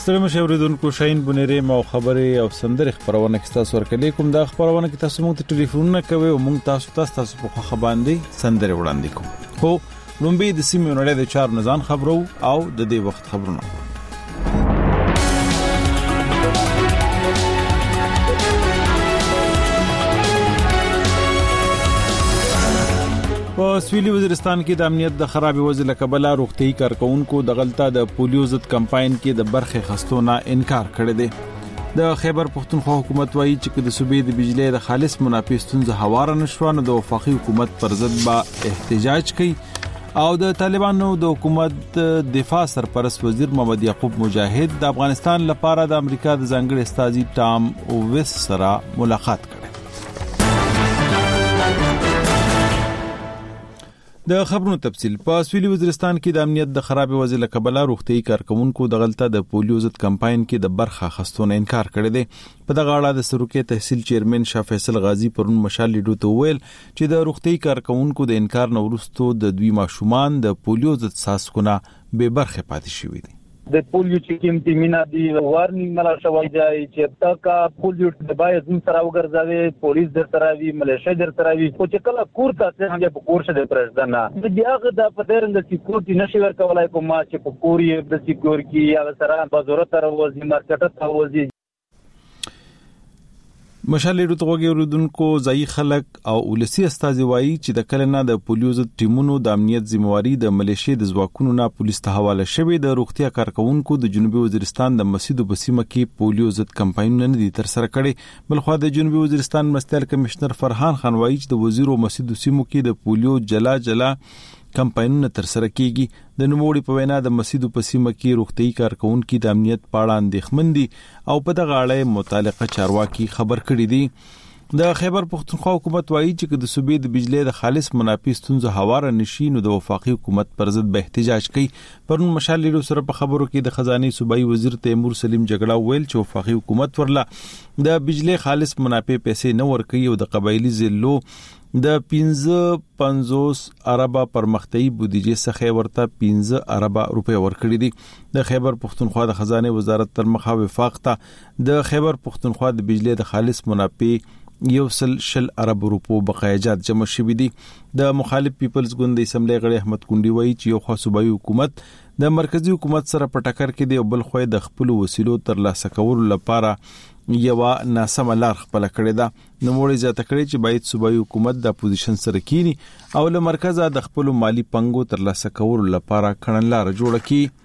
ستړي مشه اوریدونکو شاهین بنيري مو خبري او سندري خبرونه کې تاسو ورکړي کوم دا خبرونه کې تاسو موږ ته ټلیفون کوي او موږ تاسو په خبر باندې سندري وړاندې کوم خو لومبي د سیمې نړۍ د 4 نزان خبرو او د دې وخت خبرونه په سویلي وزیرستان کې د امنیت د خرابې وضع له کبله روغتي کارکونکو د غلطه د پولیو ضد کمپاین کې د برخه خستونه انکار کړی دی د خیبر پختونخوا حکومت وایي چې د صوبې د بجلی د خالص منافع ستونزه هواره نشو نو د وفاقي حکومت پر ضد با احتجاج کوي او د طالبانو د حکومت دفاع سرپرست وزیر محمد یعقوب مجاهد د افغانستان لپاره د امریکا د ځانګړي استازي ټام اوویس سره ملاقات کړي د خبرونو تفصيل په سویلي وزیرستان کې د امنیت د خرابې وضع له کبله روغتي کارکونکو د غلطه د پولیو ضد کمپاین کې د برخه خستونه انکار کړی دی په دغه اړه د سروکي تحصیل چیرمن شاه فیصل غازی پرون مشال لیډو ته ویل چې د روغتي کارکونکو د انکار نه وروسته د دوی ماشومان د پولیو ضد ساسکونه به برخه پاتې شوی دي د پولیو چې کوم تیمینه دی وارنینګ ملا شوی دی چې تاکا پولیو د باید زم سره وګرځوي پولیس در سره وی ملیشیا در سره وی خو چې کله کور ته څنګه په کور شه د پرځدان د بیاغه د پدرنګ سکیورټي نشي ورکولای کوم چې په کوري د سکیورټي یا سره بازار ته راوځي مارکیټ ته راوځي مشال لیډو ته وګورودونکو ځای خلک او ولسی استازي وایي چې د کلنه د پولیو ضد ټیمونو د امنیت ذمہواری د ملیشیا د ځواکونو نه پولیس ته حواله شوی د روغتیا کارکونکو د جنوبي وزیرستان د مسجد بسیمه کې پولیو ضد کمپاین نه دي تر سره کړي بلخو د جنوبي وزیرستان مستل کمشنر فرحان خان وایي چې د وزیر او مسجد بسیمو کې د پولیو جلا کمپاینونه تر سره کیږي د نوموړي په وینا د مسجد بسیمه کې روغتي کارکونکو د امنیت پاړه اندېښمن دي او په دغه اړه متعلقه چارواکي خبر کړي دي د خیبر پختونخوا حکومت وایي چې د صوبې د بجلی د خالص منافع ستونزه هواره نشي نو د وفاقي حکومت پر ضد به احتجاج کوي پرون مشال لیډو سره په خبرو کې د خزانه صوبایي وزیر تیمور سلیم جګړه ویل چې وفاقي حکومت ورله د بجلی خالص منافع پیسې نه ورکوي او د قبایلی ضلعو د 55 اربه پرمختي بودیجه څخه ورته 15 اربه روپے ورکړي دي د خیبر پختونخوا د خزانه وزارت تر مخه وفاق ته د خیبر پختونخوا د بجلی د خالص منافع 1.0 ارب روپو بقایجات جمع شوي دي د مخالف پیپلز ګوند د اسمبلی غړي احمد کونډي وایي چې یو خو صوبایي حکومت د مرکزی حکومت سره په ټکر کې دی او بل خو د خپل وسیلو تر لاسه کولو لپاره یو ناسمه لار خپل کړی دا نو موږ زیاته کړی چې باید صوبایي حکومت د اپوزیشن سره کینی او له مرکزه د خپل مالی پنګو تر لاسه کولو لپاره کړنلار جوړ کړي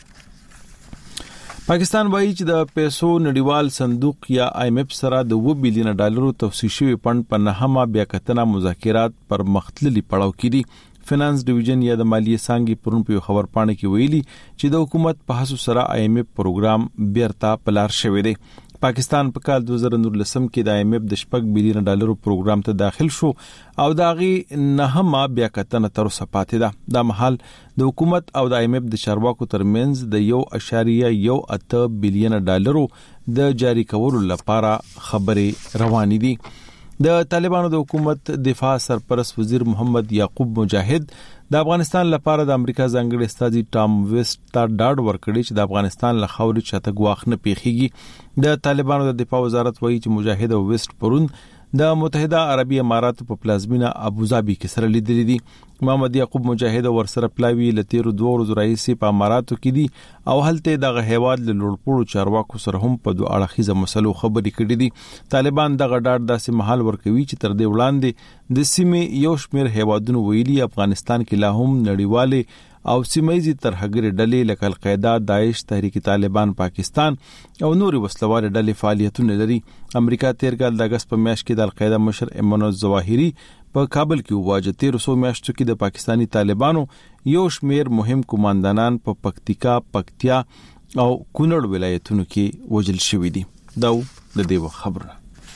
پاکستان وایي چې د پیسو نړیوال صندوق یا IMF سره د 2 بلین ډالرو توسيع شوی فند په نهمه بیا کتنه مذاکرات پر مختلفي پړاو کې دي فینانس ډیویژن یا د مالیې څنګه پرون په خبر پاڼه کې ویلي چې د حکومت په هڅو سره IMF پروګرام بیرته پلار شوی دی پاکستان په کال 2019 کې د IMF د 10 بلین ډالرو پروګرام ته داخل شو او داغي نهمه بیا کتنه تر اوسه پاتې ده د محل د حکومت او د IMF د چارواکو ترمنځ د 1.8 بلین ډالرو د جاری کولو لپاره خبرې روانې دي د طالبانو د حکومت دفاع سرپرست وزیر محمد یعقوب مجاهد د افغانستان لپاره د امریکا ځانګړي استازي ټام ویسټ ته ډاډ ورکړي چې د افغانستان له خاورې چاته ګواښ نه پیخيږي د طالبانو د دفاع وزارت وایي چې مجاهد او ویسټ پرون د متحده عربی اماراتو په پلازمینه ابوظبي کې سره لیدلې دي محمد یعقوب مجاهد ورسره پلاوی لتیرو 2 ورځې راځي په اماراتو کې دي او هلته د هیواد له لوړپوړو چارواکو سره هم په دوه اړخیزه مسلو خبرې کړې دي طالبان دغه ډاډ داسې محل ورکوي چې تر دې وړاندې د سیمې یو شمېر هیوادونو ویلي افغانستان کې لا هم نړیواله او سیمایي ترهګر ډلې لکه القاعده داعش تحریک طالبان پاکستان او نوري وسلوال ډلې فعالیتونه لري امریکا تیرګل د اگست په میاشت کې د القاعده مشر ایمن الظواهری په کابل کې واجه 1300 میاشتو کې د پاکستانی طالبانو یو شمیر مهم کمانډانان په پکتیکا پکتیا او کونړ ولایتونو کې وژل شوی دي دا د دې خبره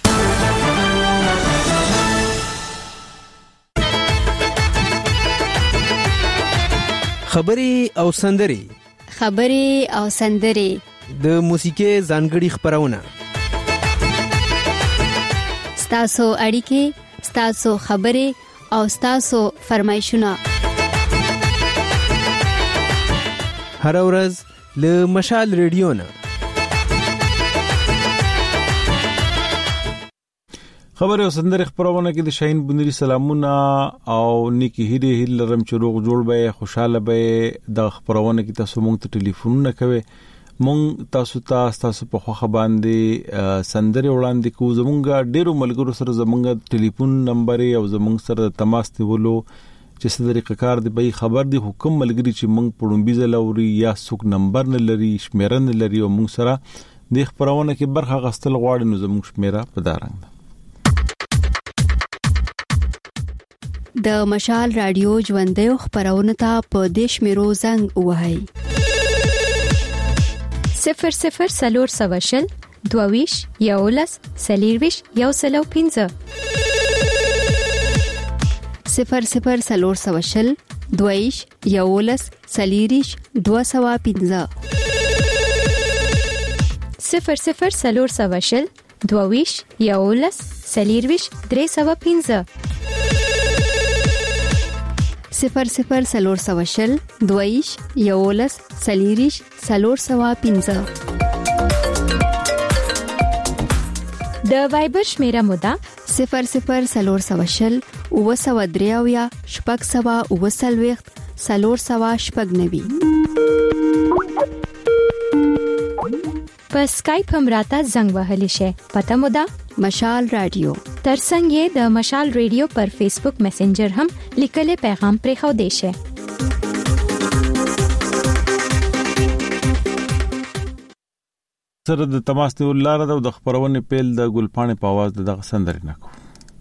خبري او سندري د موسیقي ځانګړي خبرونه ستاسو اړیکې ستاسو خبري او ستاسو فرمایشونه هر ورځ له مشال ریډیو نه خبره سندره خبرونه کې د شاهین بنری سلامونه او نیکی هیله لرم چې روغ جوړ به خوشاله به د خبرونه کې تاسو مونږ ته ټلیفون کوي مونږ تاسو په خوخه باندې سندره وړاندې کوو زمونږ ډیرو ملګرو سره زمونږ ټلیفون نمبر او زمونږ سره تماس نیولو چې څه طریقه کار دی به خبر دی حکم ملګری چې مونږ پړومبي زلوري یا څوک نمبر نه لري شمیره نه لري او مونږ سره د خبرونه کې برخه غستل غواړي نو زمونږ شمیره په دارنګ د مشال رادیو ژوندې خبرونه ته په دیش میرو زنګ وهاي 00 سلور سواشل دوویش یولس سلیرویش یوسلو 15 00 سلور سواشل دوویش یولس سلیریش 215 00 سلور سواشل دوویش یولس سلیرویش 315 00 سلور سواشل دویش یولس سلیریش سلور سوا 15 د وایبر شمیره مودا 00 سلور سواشل او سوا دریاویا شپږ سوا او سلويخت سلور سوا شپږ نوي په اسکایپ هم راته زنګ وهلی شي پته مودا مشال رادیو ترڅنګ د مشال رادیو پر فیسبوک میسنجر هم لیکل پیغام پرې خو دی شي سره د تماس ته ولاره د خبرونه پیل د ګلپانې په आवाज دغه سندري نکو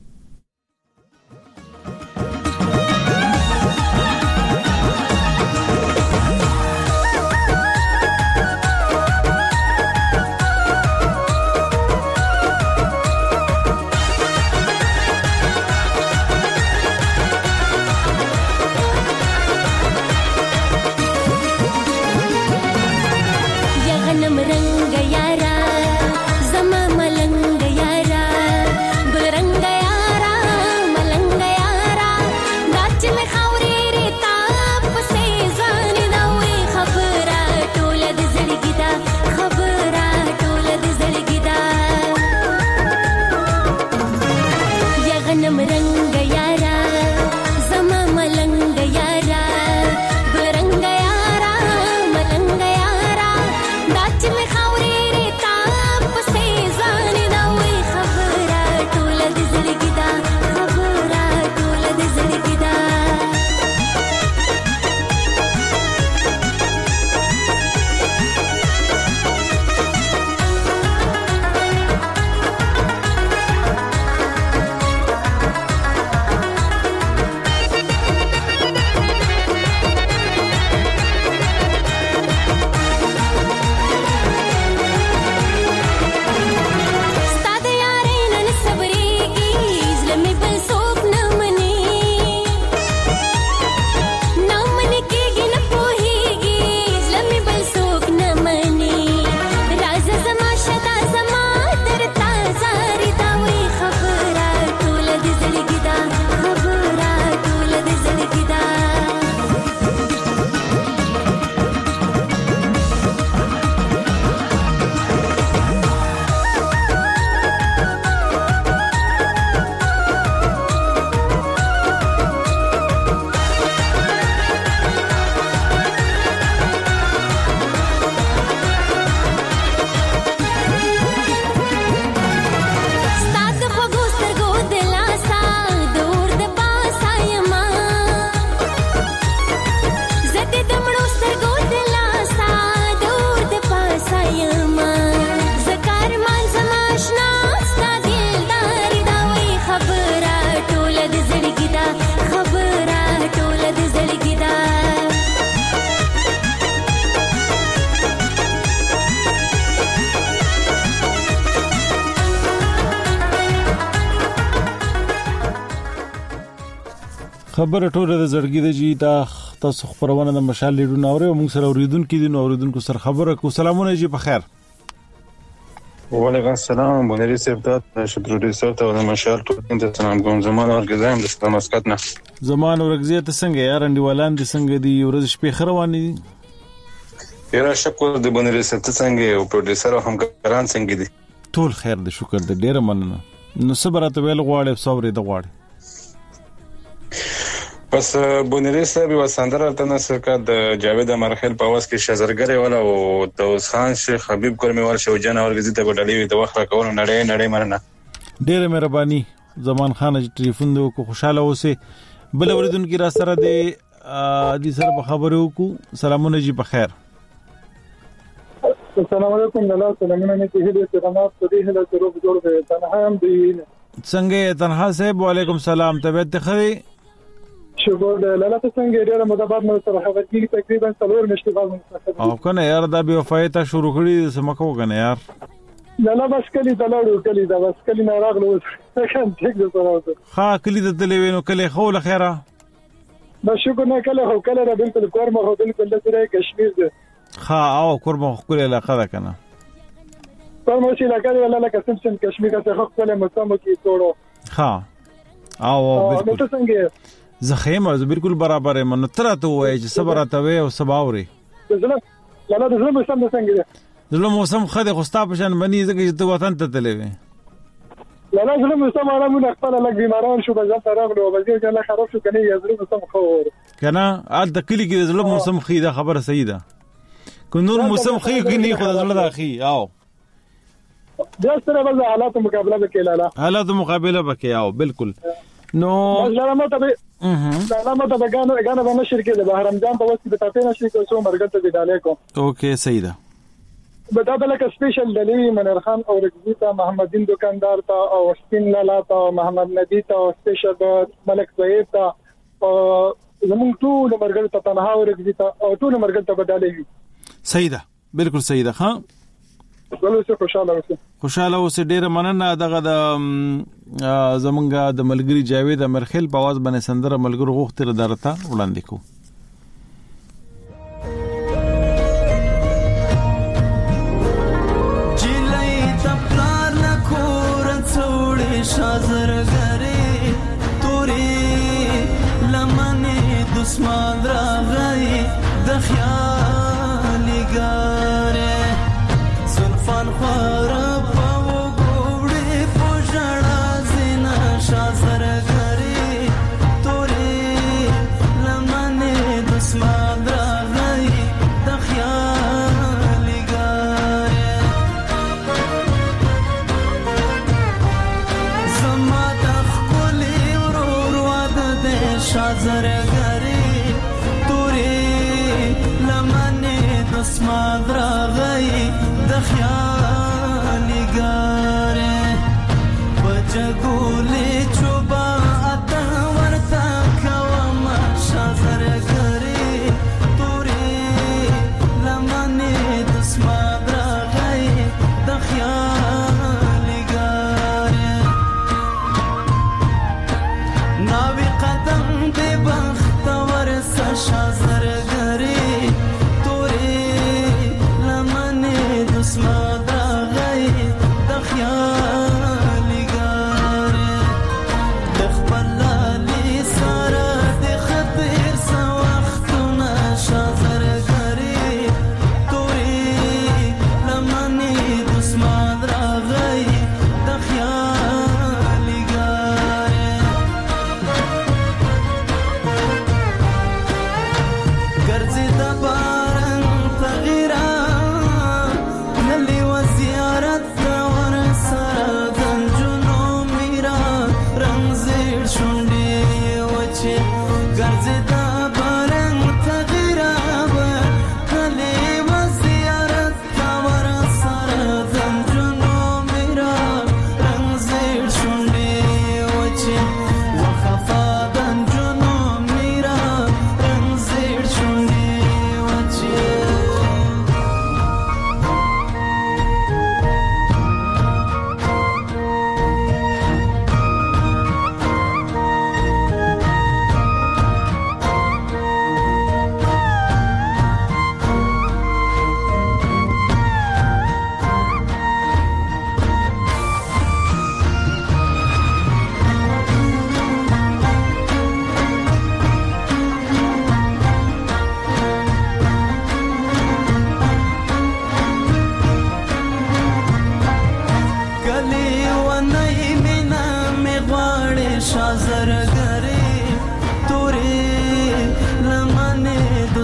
خبر ټوله د زړګي د جی دا تاسو خبرونه د مشال لیډو ناوره موږ سره اوریدونکو دي نو اوریدونکو سره خبره کو سلامونه جی په خیر وعلیکم السلام بونری سپدات شپروډیسر ته د مشال ټول د سلام کوم زمان ورګزایم د سلام اسکت نه زمان ورګزیه ته څنګه یار انډیوالان دي څنګه دی ورځ شپې خروانې دي یاره شکر د بونری سپدات څنګه او پروډیسر هم ګران څنګه دي ټول خیر د شکر د ډیره مننه نو صبرته ویل غواړي صبرې د غواړي پس بونری صاحب وسندره تنه سکه د جاوید امرخیل په واس کې شزرګری ولا او د خان شیخ حبیب کرمیوال شوجان اورګزی ته وډلې د وخت کول نړۍ مننه. ډېر مهرباني زمان خان چې ټلیفون دو کو خوشاله اوسه بل اوریدونکو را سره د دې سره په خبرو کو سلامونه جی په خیر. السلام علیکم الله سلامونه نه کېږي چې رمات په دې هله چې روغ جوړ دی تنها هم دی څنګه تنها صاحب وعلیکم سلام طبیعت خري شکر د لاله څنګه ډیره مده بعد مو سره خبر کیږي تقریبا 4 میاشتې بعد او کنه یار دا به وفایت شروع کړی سمکو کنه یار لاله بس کلی دلاړو کلی دا بس کلی نه راغلو څنګه ټیک ده سره ها کلی د تلوینو کلی خو له خیره بس شکر نه کله هو کله را بالکل کورمه هو بالکل د کشمیر ده ها او کورمه خو له علاقه ده کنه کورمه چې علاقه ده لاله قسم کشمیر څخه خو کله مستمو کې توړو ها او بالکل څنګه زخیمه بالکل برابر ہے من ترته وای چې صبرته وای او سباوري لاله د زړه موسم څنګه ده زړه موسم خده خوستا پشان بنی زګی ته وطن ته تلې وې لاله زړه موسم آرامونه خپل لګ بیماران شو بځان راغلو وځي چې الله خراب شو کني زړه موسم خو کنه ال د کلی کې زړه موسم خیده خبره صحیح ده کو نور موسم خې کې نه خو زړه دا خې او بیا سره به حالات مقابله وکړه لاله حالات مقابله وکړه او بالکل نو لاله مته به غانه به نشر کې د رمضان په وخت کې به تاسو نشر کې څو مرګ ته ډالې کوم اوکې صحیح ده بدا بلک سپیشل دلی منیر خان او رګزی ته محمدین دکاندار ته او سپین لالا ته محمد نبی ته او سپیشل ملک زویب ته زمون ټول مرګ ته تنها او رګزی ته او ټول مرګ ته بدلې صحیح ده بالکل صحیح ده ها ولوسه خوشاله اوسه ډیره مننه دغه د زمونږه د ملګری جاوید امرخیل په आवाज باندې سندره ملګرو غوښتل درته وړاندې کو جلای تپلار نکور څوړې شازرګری توري لمنه دسمان راغی د خیال ګاره زلفان خورا پاو ګوړې پوجړا زینا شازرګری توري لمنه دسمان راغی د خیال ګاره زما د خپلې ورور واده د شازرګری توري لمنه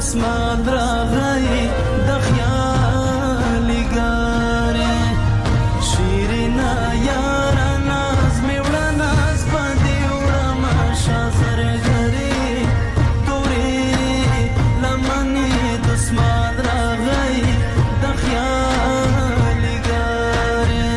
دسمال راغی د خیال ګارې شیرنا یار ناز میوړه ناز باندې وړم شازر غری تورې لمنې دسمال راغی د خیال ګارې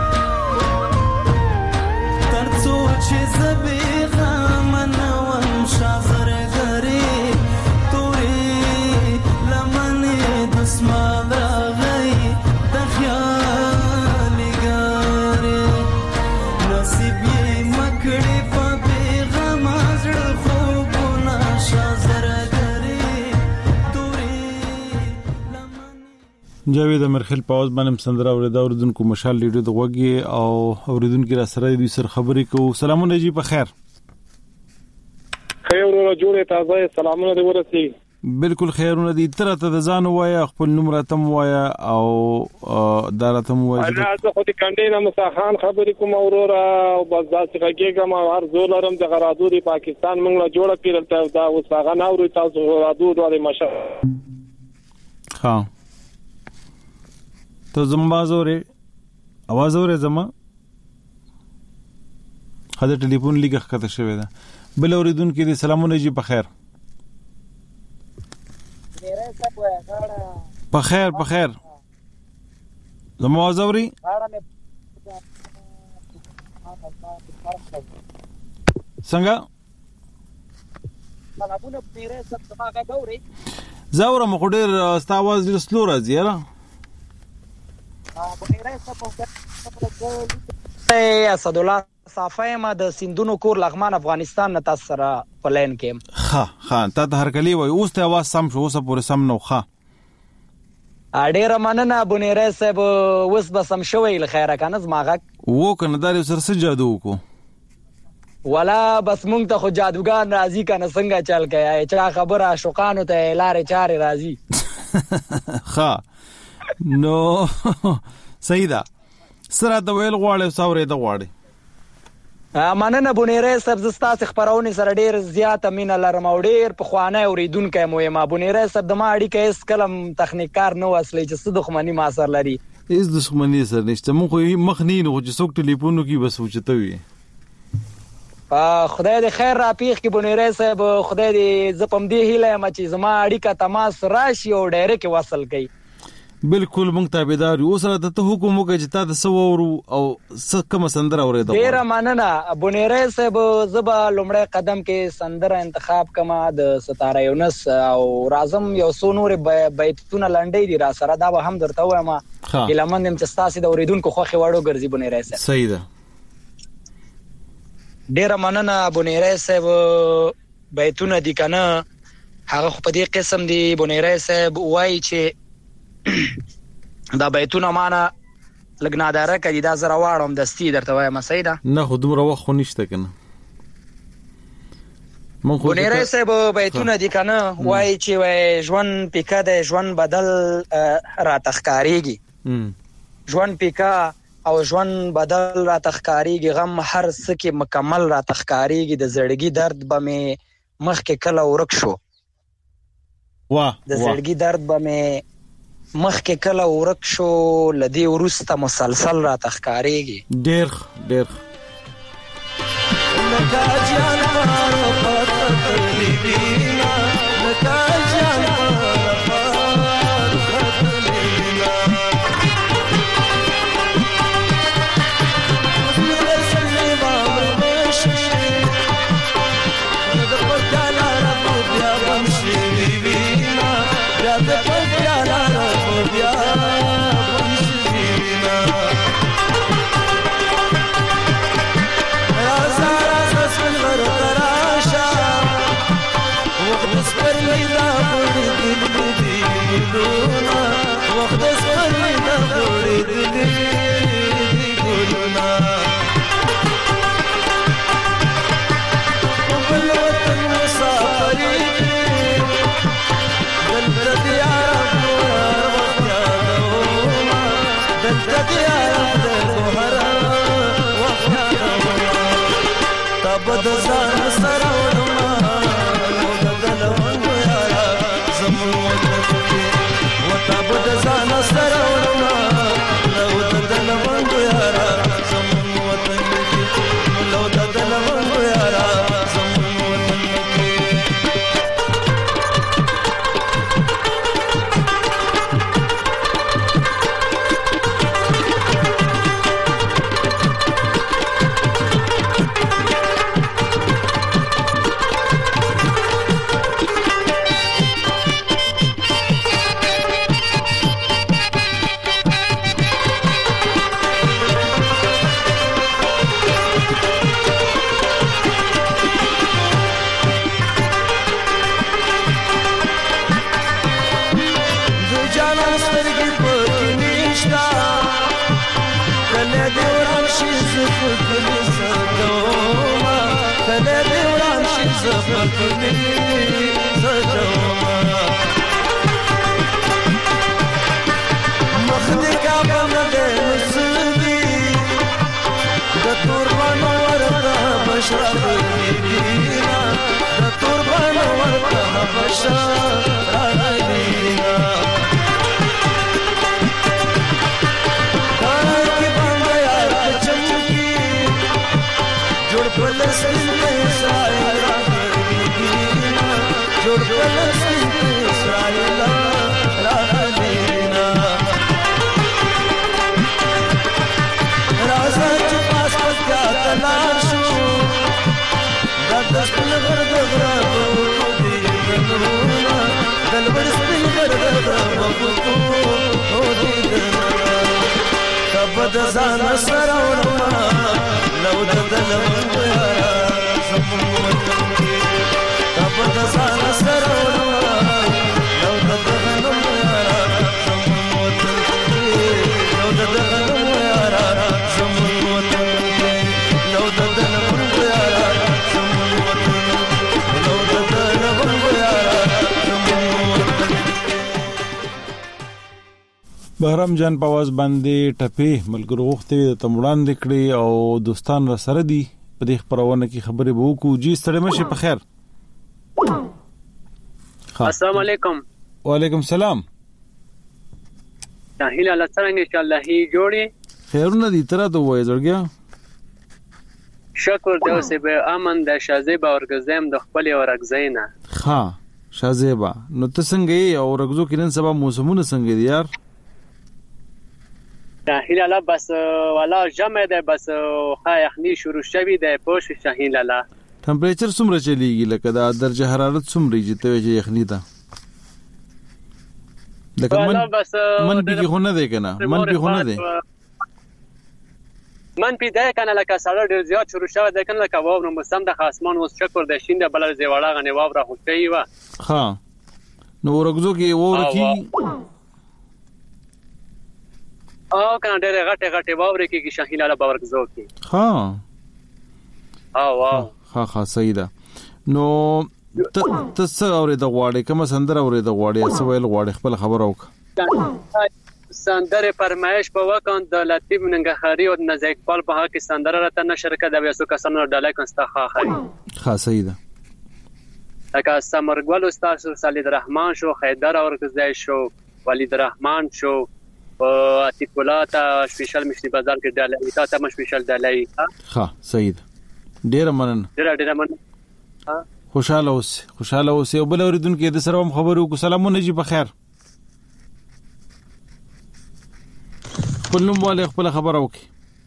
ترڅو چې زبې غم نوم شازر غری تورې لمنې دسمال راغی د خیال ګارې نصیب یې مکړې په بیغم زړه خوبونه شازر غری تورې لمنې جاوید امرخیل په اوس باندې سندره اوریدا اوریدونکو مشال لیډو د وګي او اوریدونکو را سره دوی سره خبرې کوو. سلامونه جی په خیر. خیر ورو جوړه تازه سلامونه دې ورسي. بالکل خیرونه دي. تر ته د ځان وایا خپل نوم راتم وایا او دارتم وایا. انا زه خو دې کندې نه مساخان خبرې کوم اورورا او بس داسې غږیږم هر زول لرم د غرادو دی پاکستان موږ له جوړه کړل ته دا اوس هغه ناوري تاسو غرادو دوه مشه. ها ته زما زوره आवाज اوره زما خاطر ټلیفون لیکه کته شوی دا بل اوریدونکو دې سلامونه جی په خیر. په خیر په خیر زما आवाज اوري څنګه زاوره مخ ډیر ستا आवाज ډیر سلو راځي یاره. اسد الله صافه ما د سندونو کور لغمان افغانستان نه تاسو سره پلان کې ها ته هر کلی وای اوس ته आवाज سم شو اوس پورې سم نو ښه ډیر مننه بونیره صاحب اوس به سم شوی ل خیره کنه زماغه وو کنه دار سر څه جادو کو ولا بس مونږ ته خو جادوګان راضی کنه څنګه چل کای چا خبره شوقانو ته لارې چارې راضی ها نو سیدا سره د ویل غواړې ساورې د غواړې مننه بونیره صاحب زستا خبرونه سره ډیر زیات مینه لرم او ډیر په خوانه اوریدونکو مې ما بونیره صاحب د ما اړیکه اس کلم تخنیکار نو اصلي چې څه دښمنی ما سره لري اس دښمنی سره نشته مخ مخنی نو چې څوک ټلیفونو کې بس وچته وي. خدای دې خیر را پیښ کې بونیره صاحب خدای دې زپم دی هیله ما چې زما اړیکه تماس راشي او ډایرک وصل کړي. بالکل مونږ تابعدار یو سره ته حکم وکړي چې تاسو سوورو او کوم سندره اوریدو. ډیر مننه بونیره صاحب زبا لومړی قدم کې سندره انتخاب کما د ستاره یونس او رازم یو څو نور بیتونه لنډې دي را سره دا به هم درته وایم الهمندم چې تاسو د اوریدونکو خوخي وړو ګرځي بونیره صاحب. صحیح ده. ډیر مننه بونیره صاحب بیتونه دي کنه هغه په دې قسم دي بونیره صاحب وایي چې دا بیتونه معنا لګناداره کړي دا زره واړم دستی درته وایم سیدا نه خو دومره وخت خو نشته کنه مونږ خو بونیره صاحب بیتونه دي کنه وایي چې وای ژوند پیکا د ژوند بدل را تخکاریږي ژوند پیکا او ژوند بدل را تخکاریږي غم هر څه کې مکمل را تخکاریږي د زړګي درد به مې مخ کې کله ورک شو واه د زړګي درد به مې مخ کې کله ورک شو لدی ورسته مسلسل را تخکاریږي ډیر ډیر بد ځان سره وړم بدل وړم یارا زمون زفکلی سجوما کله دیوران شی زفکلی سجوما مخدی کعبه مده نسدی د توربان ورته بشرا دینا د توربان ورته بشرا دینا فلسطین اسرائیل راغلینا جوړ فلسطین اسرائیل راغلینا راځه چې پاس پاتیا تلار شو دا د خپل غرد غرابو دی ګنونا دلبر سپین غرد غرابو دی ګنونا کبد ځان سره ورما لو دلم بهرام جان په आवाज باندې ټپې ملګرو وختې د تمړان دکړي او دوستان را سره دي په دې خبرونه کې خبرې به وکړو. جی ستړي مشه په خیر. السلام علیکم. وعلیکم السلام. تاهیل الله څنګه ان شاء الله هي جوړي خیرونه دي تر ته وای زړګیا شکر د اوسې به امن د شازیبا ورګزم د خپل ورګزینا. ها شازیبا نو ته څنګه یې او ورګزو کې نن سبا موسمونه څنګه دي یار؟ شاهین لالا بس والا جمع ده بس خایخنی شروع شوی ده پوش شاهین لالا. ټمپریچر څومره چلیږي لکه دا درجه حرارت څومره چې ته یخنی ده؟ لکه من به خو نه دی کنه من به خو نه دی من پی ده کنه لکه سړی ډیر زیات شروع شوی ده کنه لکه واو نو موسم د خاصمان اوس چکر د شین د بل زیواړه غنی واو را خوشی و. ها نو ورګزو کې وور کی او کنه ډېر غټه غټه باورې کې شاهین لالا باور گزو کې. ها واو ها صحیح ده. نو څه اورې د غواړې کوم سندره اورې د غواړې څه ویل غواړې خپل خبر اوک سندره فرمایش په وکړ د لطیف ننګخاري او نزا اقبال په هغه کې سندره راته نشر کړه د وسو کسانو ډالای کنستا خاخري. ها صحیح ده. لکه سمرګل استاد صالح الرحمن شو خیدر اورګزای شو ولید الرحمن شو اتیکولاتا سپیشل مشتي بازار کې ډالای تا ته سپیشل ډالای. ها صحیح ده. ډیر مننه. ډیر مننه. خوشاله اوسې او بل اوریدونکو د سره خبرو کو سلامونه جی په خیر. خپلوم والے خپل خبر اوکي.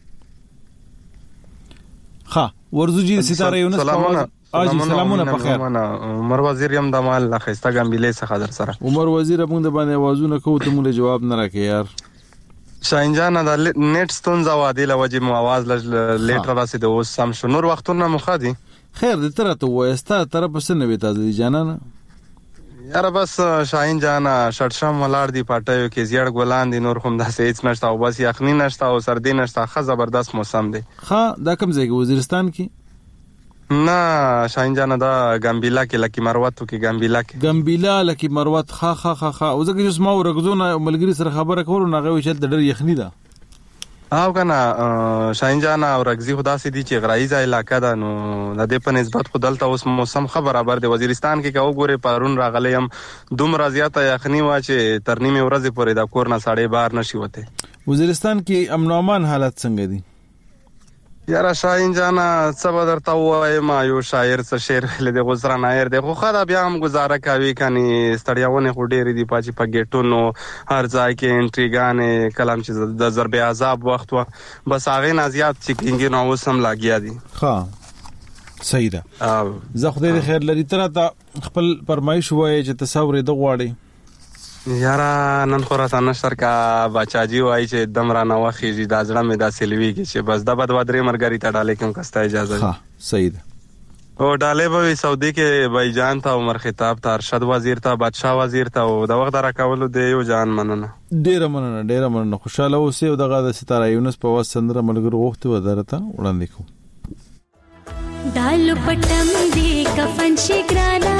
ها ورزو جی ستاره یونس سلامونه په خیر. عمر وزیر یم د مال خسته ګمبلې څخه در سره. عمر وزیر موږ د باندې आवाजونه کوو ته موږ جواب نه راکې یار. شاهین جان د نیټ ستونزه وادي لوجه مو आवाज لیټ راسي د اوس سم شو نور وختونه مخادي. خیر دې تر ته وایستا تر په سن وی تاسو دي جانانه یار بس شاهین جان شړشم ولار دی پټیو کې زیړ ګلان دي نور هم داسې هیڅ نشته او بس یخنی نشته او سردی نشته خه زبردست موسم دی. ها دا کوم ځای وزیرستان کې نه شاهین جان دا ګمبیلا کې لکی مروت کې ګمبیلا لکی مروت خا او ځکه چې ما ورغزونه ملګری سره خبره کول نه غوي چې د ډېر یخنی ده. او کنه شاهین جان او رغزي خدا سي دي چې غرایزه علاقہ ده نو د دې په نسبت خدلته اوس موسم برابر دی. وزیرستان کې کو ګوره پرون راغلی هم دومره زیاته یخنی وا چې تر نیمه ورځې پورې د کور نه ساړې بار نشي وته. وزیرستان کې امن او امان حالت څنګه دي؟ یار شاهین جانا څه بدر ته وای ما یو شاعر څه شعر لیدې غزرا نایر دی خو خدا بیا هم گزاره کوي کني ستړیاونه خو ډېری دی پاجي پګېټونو هر ځای کې انټریګانې کلام چې د ضرب عذاب وخت و بس هغه نه زیات چیکینګ نو وسم لاګیا دي. ها صحیح ده. زه خدای دې خیر لري تر ته خپل فرمایش وای چې تصور دې غواړي. یارا نن خو راته نشر کا بچاجي وای چې دم را نه وخیږي دا ځړه مې دا سلوي کې چې بس د بد ودرې مرګري ته ډالې کوم کسته اجازه. ها صحیح ده. او ډالې به سعودي کې بایجان ته عمر خطاب ته ارشد وزیر ته بادشاه وزیر ته او د وخت راکولو دی یو جان مننه. ډیره مننه خوشاله اوسئ او دغه د ستاره یونس په واسطه سندره ملګرو وخت ودرته وړاندې کوم. دالو پټم دی کفن شګرانا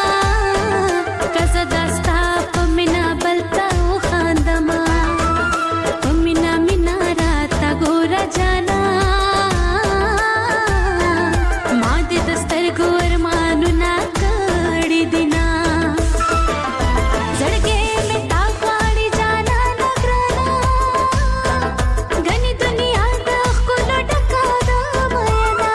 کزه داستا پمنا بلتا او خاندما پمنا مینا راتا ګورا جانا ما دې دستر ګور مانو نا کړي دینا زړګې مې تا غاړي جانا نګرانا غني دنیا د خپل ډکا د مینا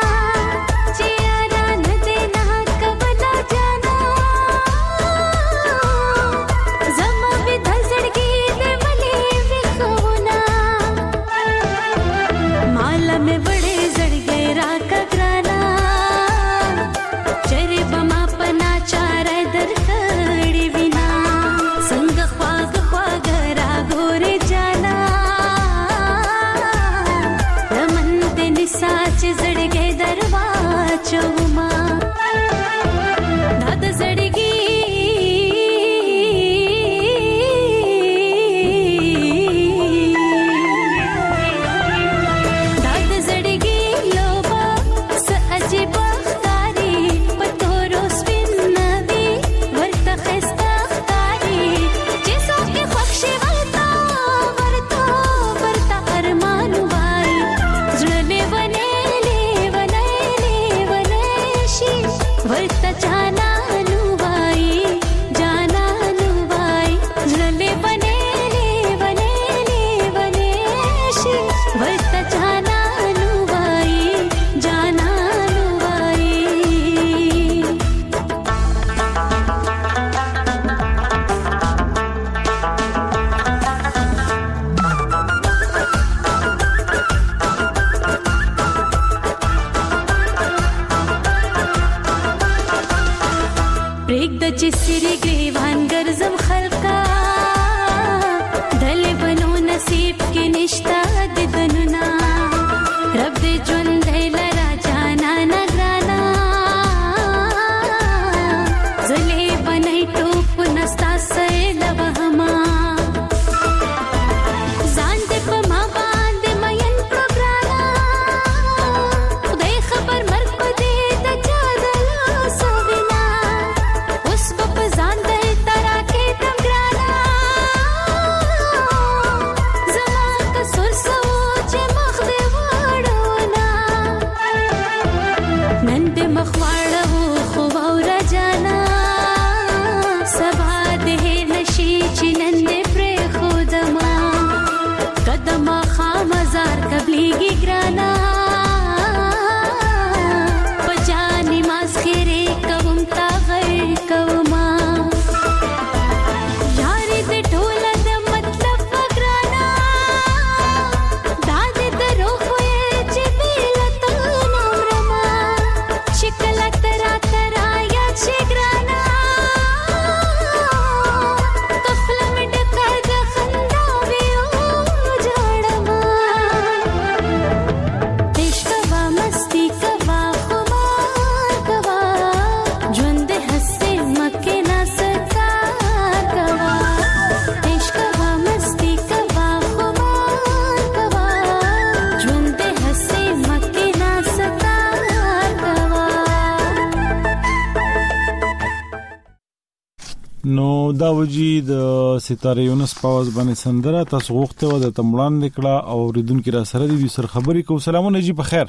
نو دا وجی د ستاره یونس پاوز باندې سندره تاسو غوښته و د تمړان لیکړه او ریدونکو را سره دي سر خبرې کو. سلامونه جی په خیر.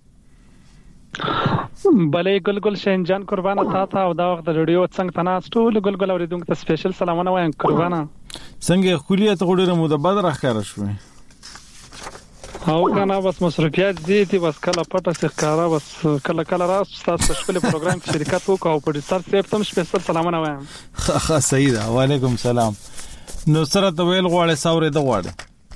بلې ګلګل شینجان قربانه تا او دا وخت د ریډیو څنګه تناس ټول ګلګل اوریدونکو ته سپیشل سلامونه وایم قربانه. څنګه خلیت غوډره مو د بدر اخر شوه او کنه بس مصرفیات زیاتي بس کله پټه ښکارا بس کله راس تاسو په خپل پروګرام کې شرکت وکاو په ډیسټر سیف تم سپیشل سلامونه وایم. ها صحیح ده. وعلیکم سلام. نو سره ته ویل غواړې ساورې د غواړې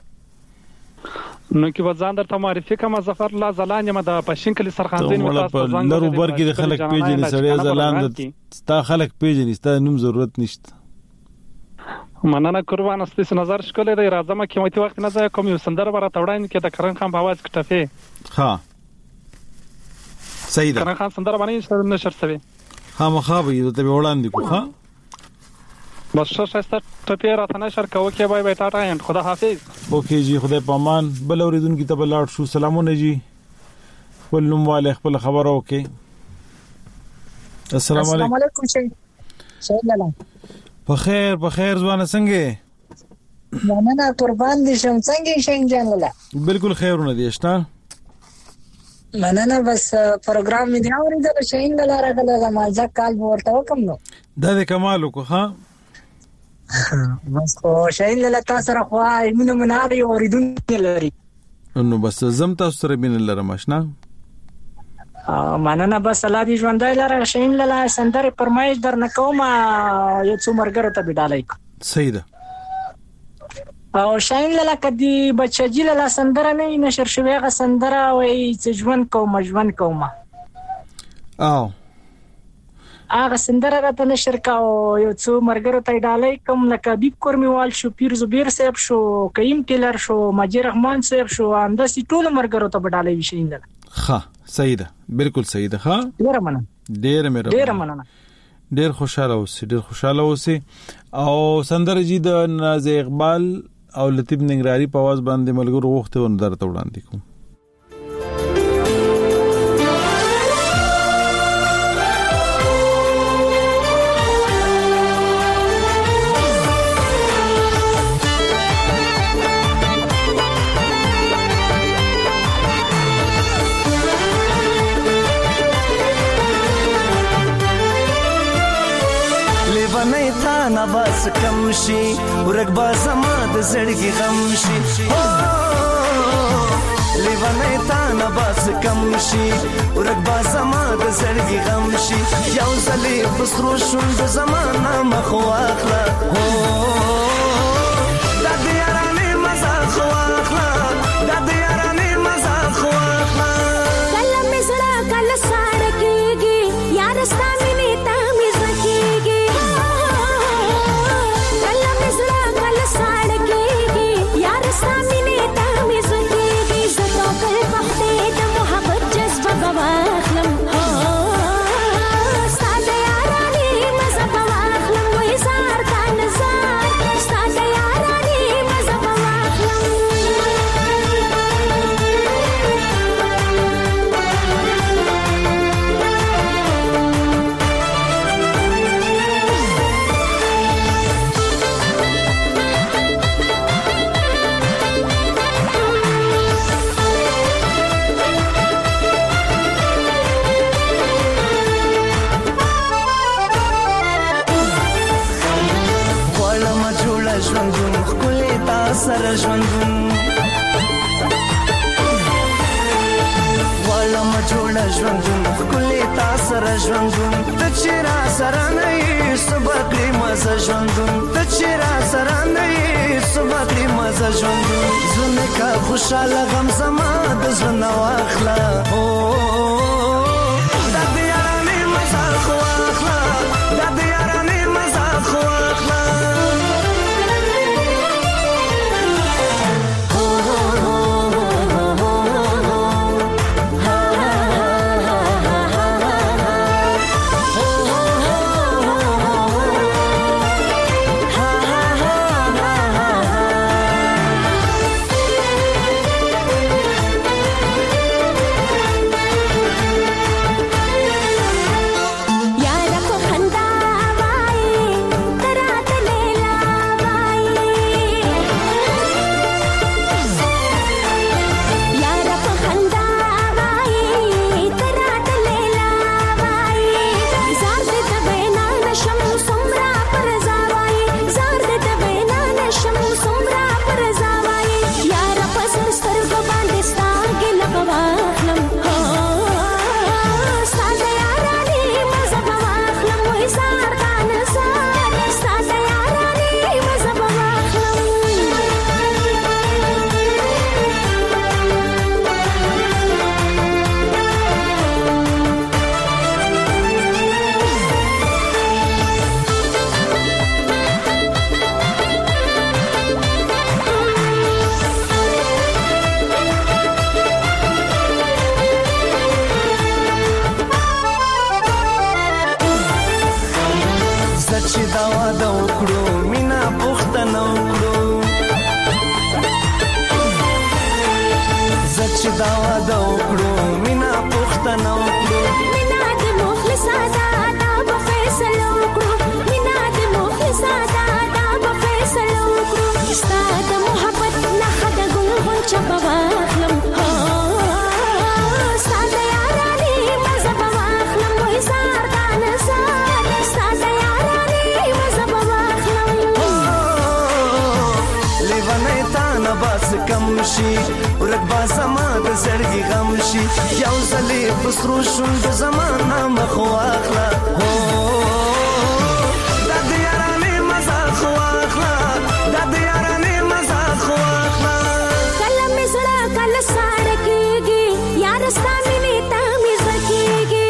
نو کې وځان درته معرفي کوم ظفر الله زلان یم د پښین کلی سرخاندین متاسف ځان لرو برګي د خلک پیژنې سړی زلان ستا خلک پیژنې ستا نوم ضرورت نشته. مننه قربان است نظر شکل دی راځم قیمتي وخت نه ځای کوم یو سندره برا توړاین کې د کرن خان په आवाज کې ټفه. ها صحیح ده. کنه خان سندره باندې نشر سوي خامخا به ته وړاندې کو ها بس شایسته ټپی راته نشر کوو کې بای بای ټاټا اند خدا حافظ. اوکې جی خدای پامان. بل اوریدونکو ته بلاړ شو. سلامونه جی. خپل نوم والے خپل خبرو کې. السلام علیکم شهید لالا. بخیر ځوانه څنګه؟ مننه قربان دي شم. څنګه شهید جان لالا؟ بالکل خیرونه دي شته. مننه بس پروګرام می دی اوریدل شهید لالا راغله ما ځکه کال ورته وکم نو دا د کمال کو ها بس خو شهید لالا تاسو را خو ایمنه مناري اوریدونکو لري نو بس زم تاسو سره بین لرم آشنا. مننه بس الله دې ژوندای لره شهید لالا سندره پرمایش در نکوم یو څو مرګره ته بدالای. صحیح ده. او شاین لالا کدی بچی لالا سندره نه نشر شوی غ سندره وای چې ژوند کوم او هغه سندره راته نشر کاو یو څو مرګرو ته ډالای کوم لکه بیب کورمیوال شو پیر زبیر صاحب شو کریم ټیلر شو ماجی رحمان صاحب شو انداسي ټول مرګرو ته ډالای وشین لالا. ها صحیح ده. بالکل صحیح ده. ها ډیر مننه. ډیر خوشاله اوسئ. او سندره جی د ناز اقبال او لطیف ننګراری په आवाज باندې ملګرو وخته ون درته وړاندې کوم. نواز کم شي ورګ با زما د زړګي غم شي لیوانه تا نواز کم شي ورګ با زما د زړګي غم شي یو ځلې بسرو شوند زمانہ مخ واخلا د دې یارانه مزه خو واخلا د دې یارانه مزه خو واخلا کله مزرا کله سارکیږي یار ستامینه تا مزکیږي سامنے تامز کی زتو کل وقتے د محبت جذبہ بواخلم استاد یارانی مزه بواخلم وې زار کا نزار استاد یارانی مزه بواخلم سره ژوندون والا ما جوړه ژوندون کله تا سره ژوندون ته چیرې سره نه سبقې مزه ژوندون ته چیرې سره نه سبقې مزه ژوندون زونه کا خوشاله غم زما د زنه واخلا د دې یارانه مزه خو واخلا د دې یارانه مزه خو واخلا دا واده وکړو مینا پښتنه وکړو مینا د مخلصا دا به فیصله وکړو مینا د مخلصا دا به فیصله وکړو ستا د محبت نه خد ګل غونچه په واخلم ستا د یارانې مزه په واخلم وای زار دا نزار ستا د یارانې مزه په واخلم لیوانې تا نه باس کم شي ورک با زما د زړګي غم شي یو ځلې په سرو شونډو زما نامه خو واخله دا د یارانې مزه خو واخله دا د یارانې مزه خو واخله کله مې زړه کله ساړه کېږي یار ستا مینې ته مې زړه کېږي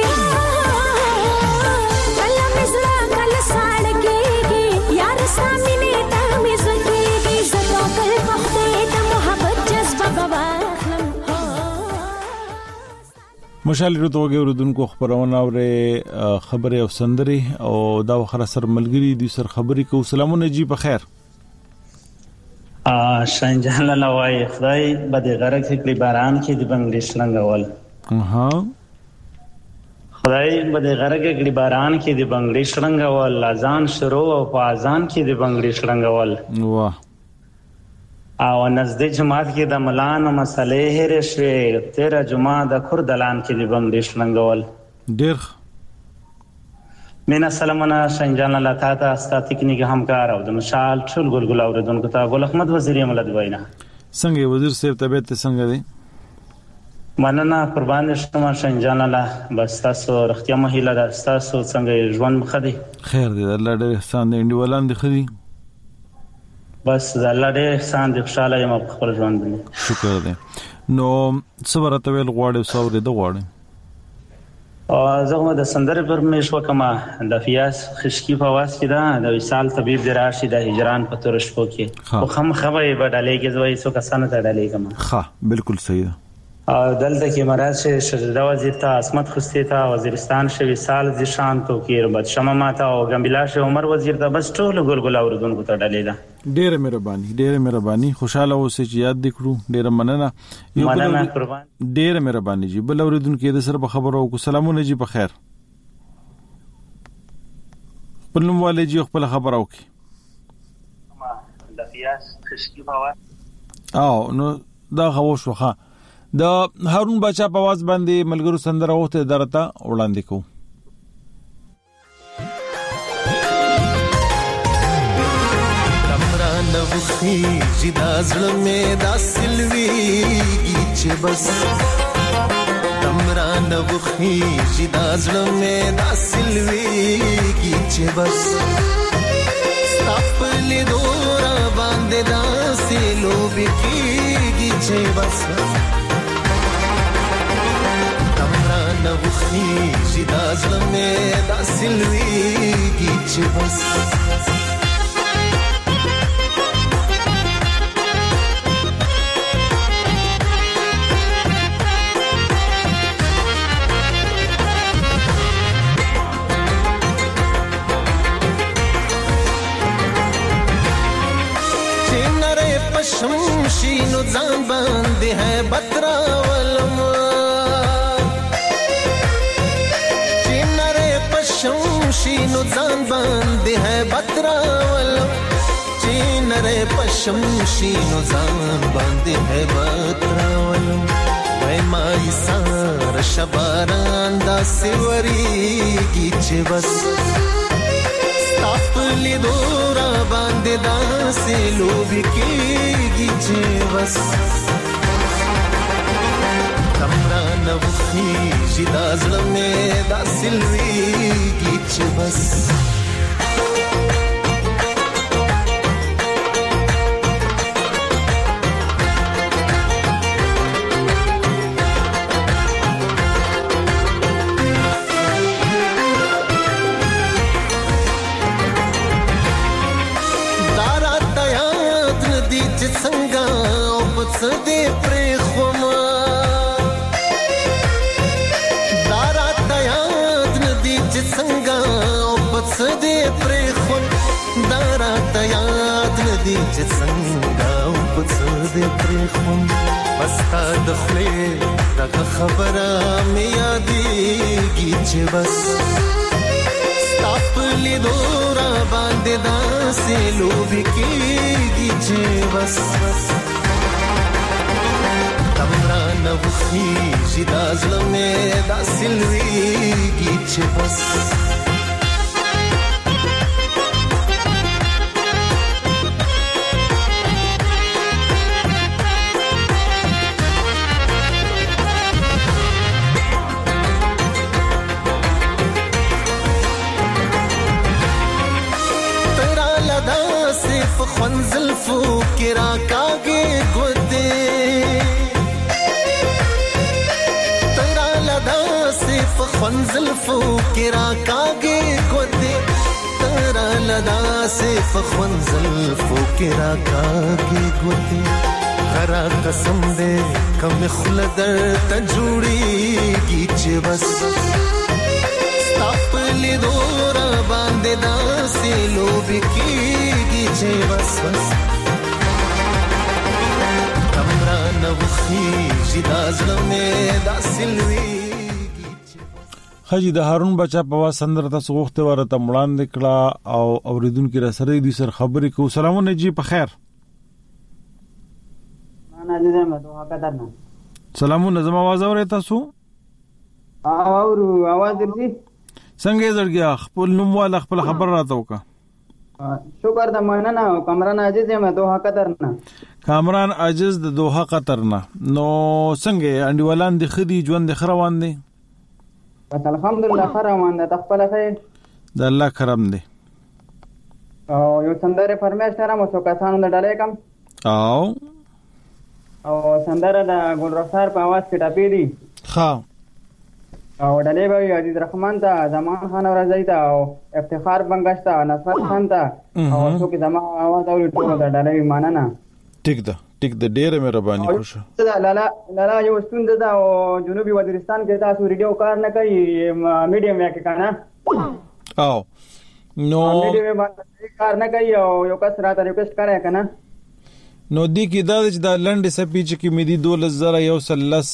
کله مې زړه کله ساړه کېږي یار ستا مینې ته مې زړه کېږي زه توکل په خدای د محبت جذبه به واخلم مشال روتوګه اوردونکو خبرونه اورې خبره او سندري او دا وخره سر ملګری دي سر خبري کو سلامونه جی په خیر شنجان لاله وای خدای بده غره کې باران کې د بنگلیش لنګول خدای بده غره کې باران کې د بنگلیش لنګول اذان شروع او په اذان کې د بنگلیش لنګول واه او نزدې جماعت کې د ملان او مسلې هره شوي 13 جمعه د کردلان کې د بنگلیش لنګول ډیر مینا سلامونه شنجان لاله تا ستا تکنیک همکار او د مشال ټول ګلګل اوردونکو ته ګل احمد وزیر ملت وینا څنګه وزیر صاحب طبيعت څنګه دی مننه قربان شم شنجان لاله بس تاسو رختیا مهیله ده تاسو څنګه ژوند مخدي خیر دی الله دې احسان دې انډیولان دې خدي بس الله دې احسان دې خوشاله یم په خپل ژوند باندې شکر دې نو صبر ته ویل غواړې صبر دې غواړې زغمه د سندره پر مېش وکما د فیاس خشکی په واس کې دا د وصال طبيب د راشي د هجران په تور شپو کې خو خم خوي بدلې کې زوي سو کسانه ته ډلې کما ها بالکل صحیح ده دلته کې مراد شهزاده وزیر ته عصمت خوستی ته وزیرستان شوی سال ځشان تو کې ربط شمه ماته او ګمبلاش عمر وزیر ته بس ټول ګلګل اوردونکو ته ډلې ده ډېر مهرباني خوشاله اوسې چې یاد دکړو ډېر مننه یو قربان ډېر مهرباني جی بل اوردونکو د سره خبرو کو سلامونه جی په خیر پرلم والے جی خپل خبرو کی د فیاس خشکی بوا او نو دا خو شوخه د هارون بچا په واز باندې ملګرو سندره وته درته وړاندې کو تمرا نوخي جدا زړه مې دا سلويږي چې بس تمرا نوخي جدا زړه مې دا سلويږي چې بس خپل دورا باندې دا سلوبي کیږي چې بس نوخي جدا زلمه دا سلويږي چې بس چنره پشم شینو ځان باندې ہے بترا ولم شمشینو ځان باندې ہے بتراولو چینره پشمشینو ځان باندې ہے بتراولو وای مای سار شباران دا سیوریږي چې بس خپل دورا باندې دا سلوبي کیږي چې بس تمرا نوخي جدا زلمه دا سلويږي چې بس دارا تیاد ندی چې څنګه او پڅ دې پرې خوما سدې پرې خون دارا ته یاد ندی چې څنګه خود دې پرېخم بستا د خولې دغه خبره مې یادېږي چې بس ستا په لیدو را باندې داسې لوبې کېږي چې بس تم رانه وخېږي دا زړه مې داسې لوېږي چې بس زلفو کې راکاږي ګوتې ترا لدا صرف خون زلفو کې راکاږي ګوتې ترا لدا صرف خون زلفو کې راکاږي ګوتې غرا قسم دې کم خلدر ته جوړيږي چې بس ستاپ لیدورا باندې داسې لوبې کېږي چې بس بس تمرا نوخېږي دا زړه مې داسې لوېږي حاجی د هارون بچا په وا سندره تاسو غوښته ورته وړاندې کړه او اوریدونکو را سره دې سر خبرې کو. سلامونه جی په خیر. سلامونه زما आवाज اورئ تاسو؟ اورو आवाज درځي څنګه زړګیا خپل نوم والا خپل خبر راته وکا. شکر د مننه کامران عاجز یم دوه قطر نه. کامران عاجز د دوه قطر نه. نو څنګه انډیوالان د خدي ژوند د خروان دي؟ الحمدلله خروان ده خپل خیر د الله کرم دی. او یو سندره فرمایش نرم اوسو کسانو د ډالې کم او سندره د ګل رخسار په आवाज کې ټاپې دي. ها او ډلې به عزیز رحمان ته زمان خان ورځي ته او افتخار بنگش ته نصرت خان ته او څوک زما आवाज اوري ټول د ډلې ماننه. ټیک ده ډېر مهرباني خوشه. لالا یو ستوند ده او جنوبي وزیرستان کې تاسو ریډیو کار نه کوي میډیم یا کې کنه او نو میډیم باندې کار نه کوي او یو کس راته ریکوست کړی کنه نو دی کې دا چې د لنډ سپیچ کې مې دي 2000 یو سلس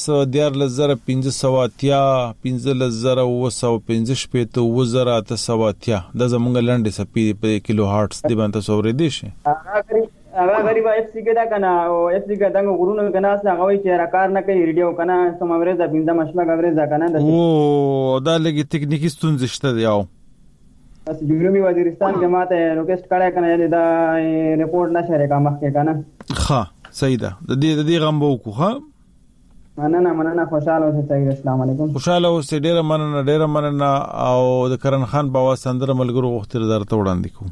14515 د زمونږ لنډ سپیچ په کیلو هارتز دی باندې سورې دي شي هغه غریب اف سی کې دا کنه او اف سی کې دغه غرونو کنه اسه غوي چې راکار نه کوي ریډیو کنه سم اورز د 15 مشمه اورز کنه او دا لګي ټکنیکی ستونزې شته دی او بس جنوبي وزیرستان کې ماته ریکوست کړه کنه دا ریپورت نشره کا مخ کې کنه ها صحیح ده د دې غم بو کو ها مننه خوشاله اوسئ. السلام علیکم. خوشاله اوسئ. ډیر مننه او د کرن خان بابا سندره ملګرو وختر درته وړاندې کوم.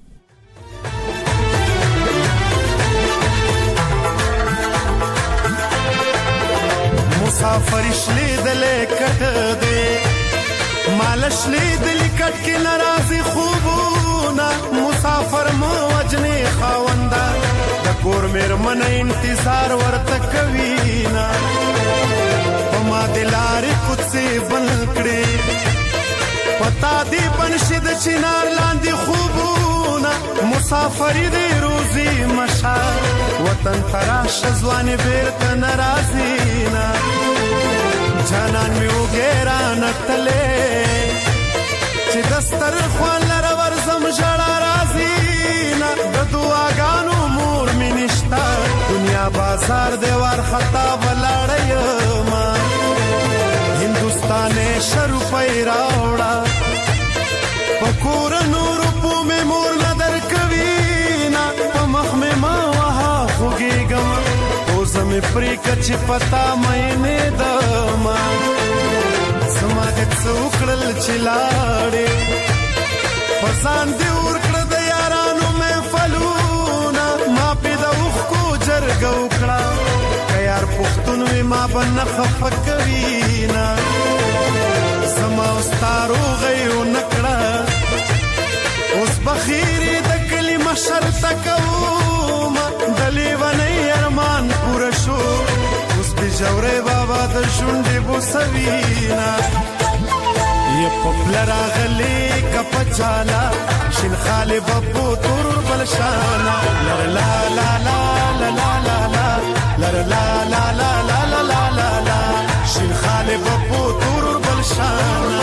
مسافر شلیدلې کټ دې مالش لیدلې کټ کې ناراضي خوبونه مسافر مو وجنې خاوندا د کور مېرمن انتظار ورته کوي نا ما دلارې کوڅې بل کړې پتا دې بنشد چنار لاندې خوبونه مسافر دې روزي مشا وطن تراش ځواني بیرته ناراضي نا جانان می وګرا نتلې چې دستر خوان لر ورزم جړا راضي نا د دعاګانو مور می نشتا دنیا بازار دیوار خطا ولاړې ما هندوستان شرو پیراوړه پکور نور په می مور نظر کوي نا په مخ می ما وها خوګېګم زم پرې کچ پتا مې نه دما سما دې څوکړل چلاړې پسان دې ورکړه د یارانو مې فلونا ما په دوخ کو جرګو کړه کيار پختون ما بن خفقوي نا سما استارو غيو نکړه اوس بخیری د کلمه شرط کوم دلی ونی ارمان پورا شو اوس به جوړه بابا د شونډې بوسوینا یا پپلرا غلی کپچالا شین خالب ابو تور بلشانا لا لا لا لا لا لا لا لا لا لا لا لا لا لا لا شین خالب ابو تور بلشانا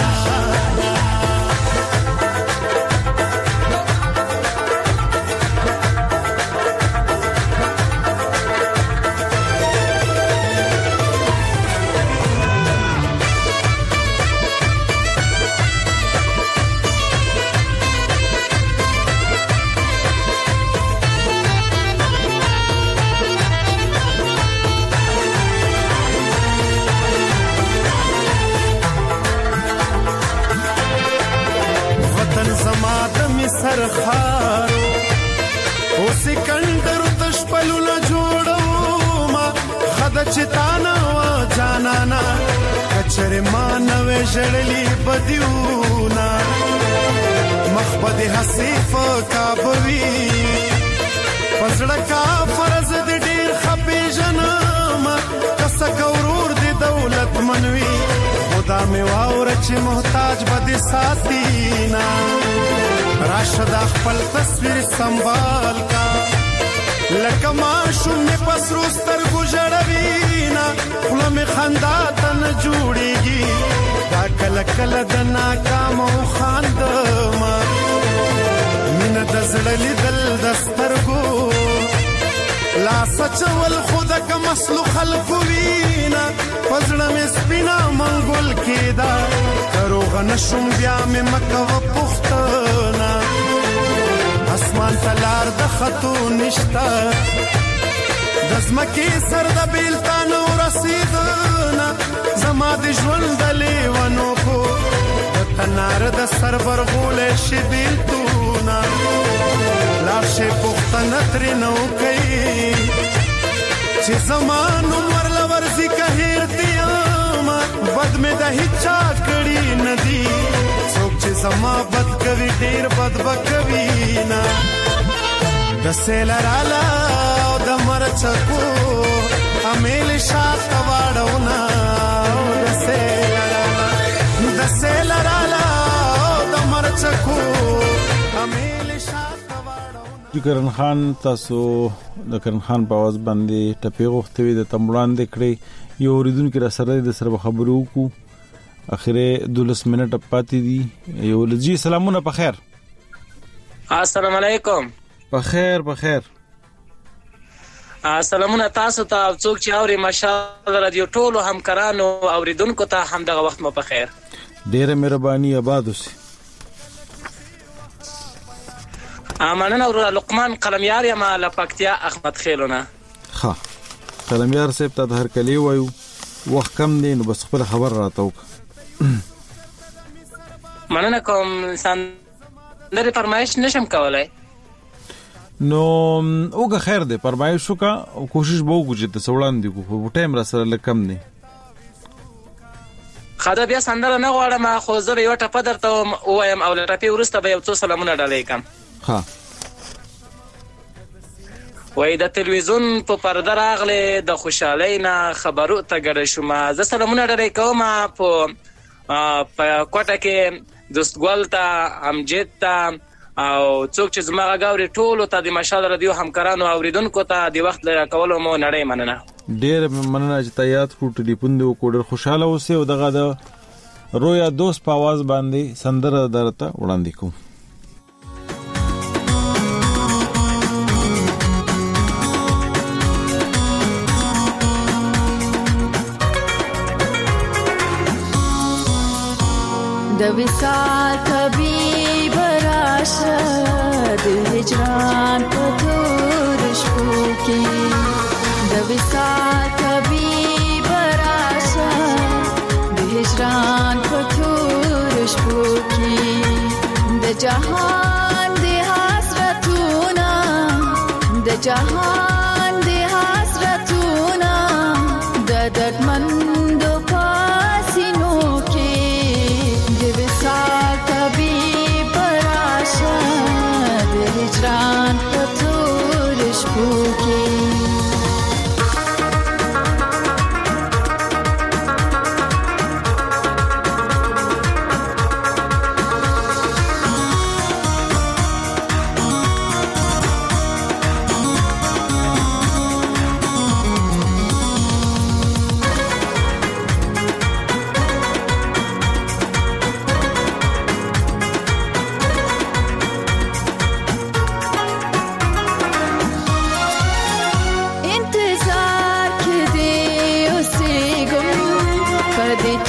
سرخارو او سکندر تشپلو لا جوړو ما خد چتانا وا جانانا کچر ما نوې جړلی بدیونا مخبد حسیف کابوی پزړه کا فرض دې ډیر خپې جنما کس کورور دې دولت منوي خدا می واور چې محتاج بده ساتینا راشد خپل تصویر سنبال کا لکه ماشوم می پسرو سترګو جړوینا خپل می خندا تن جوړیږي دا کله کله د ناکام او خاندما مینه د زړه لیدل د سترګو لا سچول خود کا مسلو خلق وینا پزړه می سپینا منګول کیدا کروغ نشم بیا می مکه و پختنا اسمان تلار د خطو نشتا دزمکی سر د بیلتانو رسیدنا زما د ژوند د لیوانو کو د تنار د سر برغول شي بیلتونا لاشه پختنه تر نو کوي چې زمانو مرل ورزي کهیر دیاما بد می د هچا کړي ندی څوک چې زما بد کوي ډیر بد بکوي نا د سیلرالا د مرچکو امیل شات واړونا د سیلرالا د مرچکو امیل شات کرن خان تاسو د کرن خان په आवाज باندې ټپي غوښتوي د تمړان د کړې یو اوریدونکو را سره د سره خبرو کو اخره 12 منټ پاتې دي یو لږی سلامونه په خیر السلام علیکم په خیر سلامونه تاسو ته څوک چې اوري ماشاءالله رادیو ټولو همکارانو اوریدونکو ته هم دغه وخت مو په خیر ډیره مهرباني آباد اوسئ مننه ورور لقمان قلمیار یم له پکتیا احمد خیلونه ها قلمیار صاحب ته هر کلی وایو وخت کم دی نو بس خپل خبر راته وک مننه کوم سندري فرمایش نشم کولای نو اوګه خیر دی فرمایش وکا او کوشش به وکړو چې تاسو وړاندې کو په ټایم را سره لکم نه خدا بیا سندره نه غواړم خو زه یو ټپه درته وایم او لټپی ورسته به یو څو سلامونه ډالې کم ها وای د تلویزیون په پرده راغله د خوشحالۍ نه خبرو ته ګډه شوم زه سلامونه ډالې کوم په کوټه کې دوستګل ته امجد ته او څوک چې زما غاوري ټولو ته د ماشاءالله رادیو همکارانو اوریدونکو ته د وخت لري کولو مو نړۍ مننه ډېر مننه چې تایید کړو ټلیفون دی وکړ خوشاله اوسه او دغه د رویا دوست په आवाज باندې سندره درته وړاندې کوم د وصال طبيب راشد هجران په تور شپو کې د وصال طبيب راشد هجران په تور شپو کې د جهان د حسرتونه د جهان د حسرتونه د دردمند پاسینو کې طبيب راشد هجران په تور شپو کې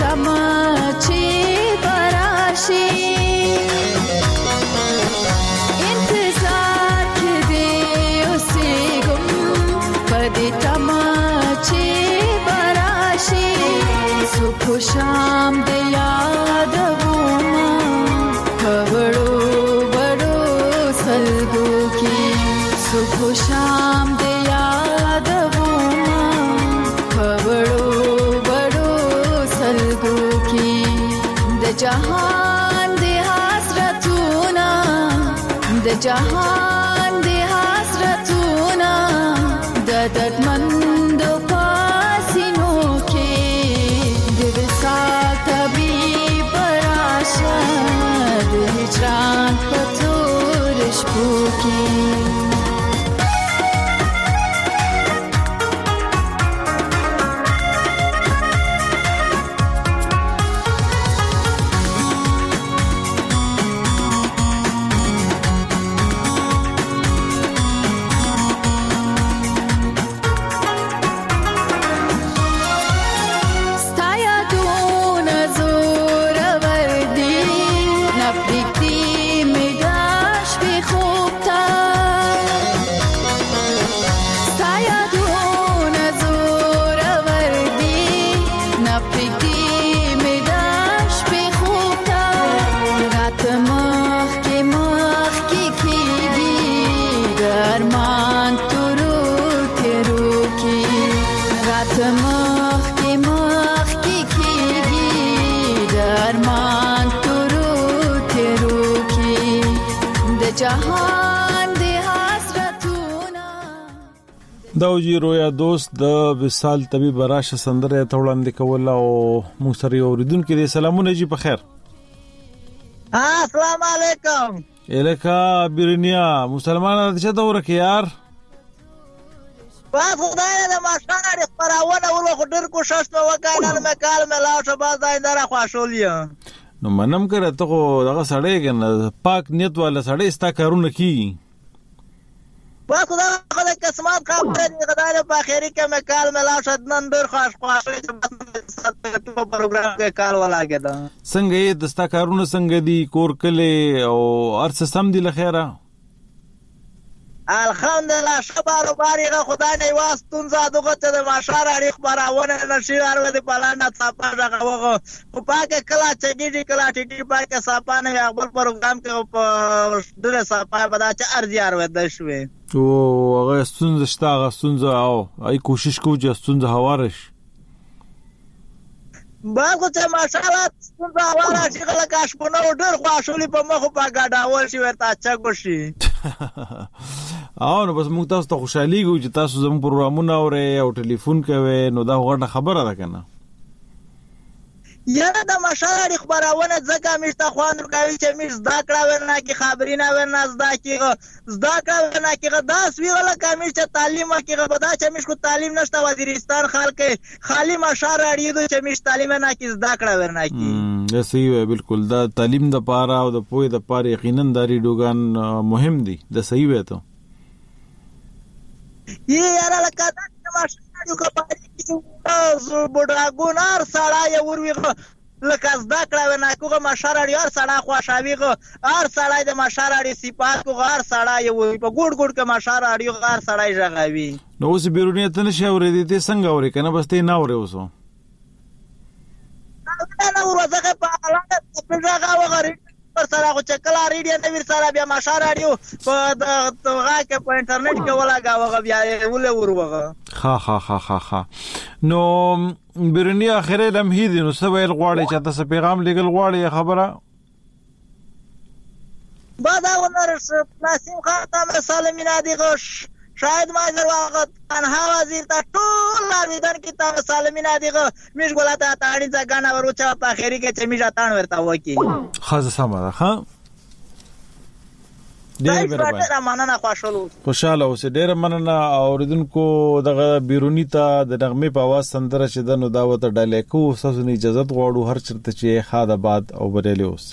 تماچې براشي انتظار کې دې اوسېږم په دې تماچې براشي صبح و شام دې یادومه په وړو وړو سلګو کې صبح و شام دې یادومه په وړو وړو سلګو کې د جهان دې حسرتونه د جهان دې حسرتونه د دردمندو پاسینو کې د وصال طبیب راشه د هجران په تور شپو کې دا وجی رویا دوست د وصال طبيب راشه سندره ته وړاندې کول او موږ سره اوریدونکو دې سلامونه جی په خیر. السلام علیکم. الکا برنیا مسلمانانو ته څه ورکه یار؟ بس خدای دې ماشاءالله خبرونه ورو ډېر کوشش وکړل مې کال مې لاشه باز داینده خوشحالیا. نو منم کړه ته دغه سړی کنه پاک نیت والا سړی ستا کارونه کی. بس خدای قسمت خبره دې خدای په اخیری کې مې کال مې لاشه نن ډېر خوشحالي په پروګرام کې کال ولاګه. څنګه یې دستا کارونه څنګه دي کور کله او ارڅ سم دي لخيره؟ الحمدلله شبارو باریغه خدای نه واستون زادوغه ته د ماشار اړ خبرونه نشي ورو دي پلان صاحب راغوغه خو پاکه کلا چګیږي کلا ټیټي پاکه صاحبانه خپل پروګرام کې په دله صاحب بدا چې ارزي ارو د شوي او هغه ستونزه شته هغه ستونزه او ای کوشش کوو چې ستونزه هوارش باغ ته ماشاءالله ستونزه هواره شي کله کاشپونه ډېر خوشحالي په مخ په گاډاول شي ورته چګو شي او نو بس موږ تاسو ته خوشحالي کوو چې تاسو زموږ پروګرامونه اورئ او ټلیفون کوئ نو دا غوړه خبره ده کنه یاره د مشاعر خبرونه ځکه مشته خوان کوي چې مش زده کړه ورنه کی خبرینه ورنه زده کیږي زده کړه ورنه کیږي دا سویغله کمی چې تعلیم کیږي بدا چې مش کو تعلیم نشته وزیرستان خلک خالی مشاعر اړیدو چې مش تعلیم نه کی زده کړه ورنه کی صحیح وي بالکل دا تعلیم د پاره او د پوهې د پاره یقینا داري ډوګان مهم دي د صحیح وي ته یاره لکه دا مشاعر یو کپاره زو بډاګونار سړی ورويغه لکه زده کړه ونه کوغه مشاعر یار سړی خوشاویغه هر سړی د مشاعر صفات کوغه هر سړی وي په ګډ ګډ کې مشاعر یو هر سړی ژغوي نو اوس بیرونیت نشي اورېدې ته څنګه اورې کنه بس ته نه اورې اوسو نه ورځه په اعلان په ځای وغری پر سره خو چې کله ریډیو نه ور سره بیا مشاعر اړیو په دغه کې په انټرنیټ کې ولاګاوغه بیا ولې وروغه ها نو بیرونی اخره لمحې دي نو سویل غواړي چې تاسو پیغام لګل غواړي خبره بادا ونر ناسیم خان ته سلامونه دي غش شاید ما زرواغه تنها وزیر ته ټول لاویدن کې ته سلامونه دي غ مش ګولاته تاړي ځګانه ورچا په اخري کې چې مش اتان ورته وکی خاصه سمه ها ډېر مننه خوشاله اوسه ډېر مننه اوریدونکو دغه بیرونی ته د نغمه په आवाज سندره چې د نو دعوت ډالې کو تاسو نه اجازه غواړو هر چرته چې خاله باد او بدلې اوسه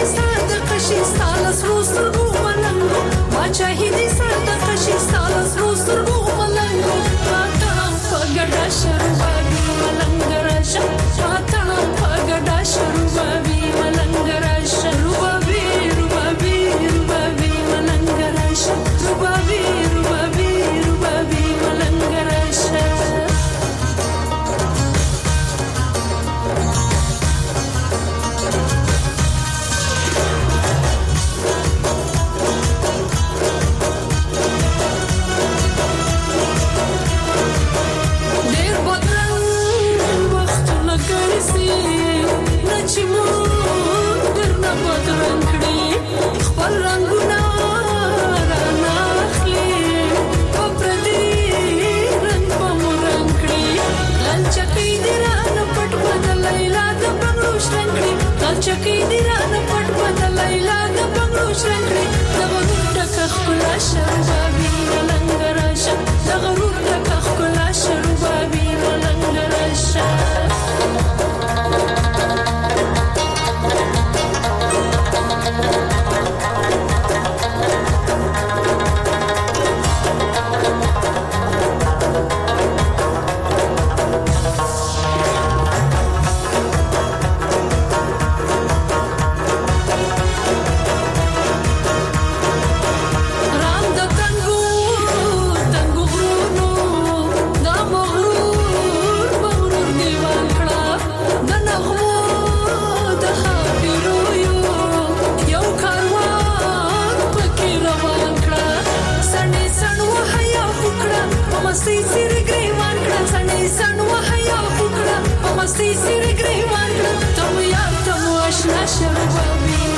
Masti sir greiwan tam ya tam ashna sharbabi